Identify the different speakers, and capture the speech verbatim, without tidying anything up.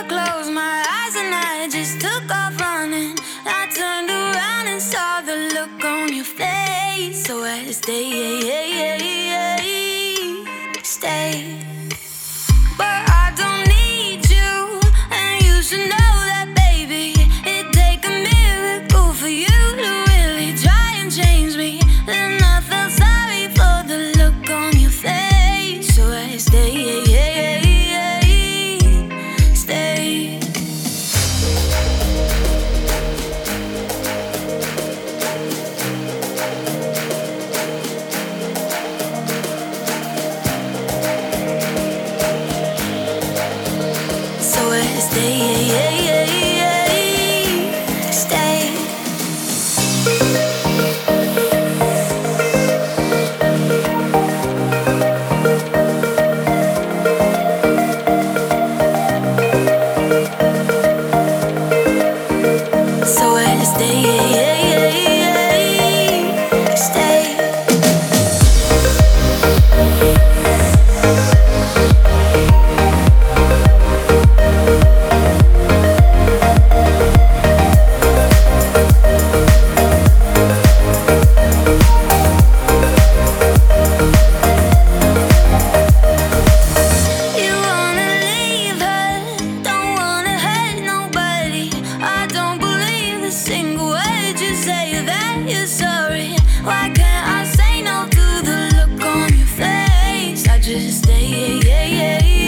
Speaker 1: I closed my eyes and I just took off running. I turned around and saw the look on your face. So I stay, stay. But I don't need you, and you should know that, baby. It'd take a miracle for you to really try and change me. Then I felt sorry for the look on your face. So I stay, stay. So I stay, stay. So I stay, stay. You wanna leave her, don't wanna hurt nobody. I don't believe a single word you say that you're sorry. Why can't I say no to the look on your face? I just stay,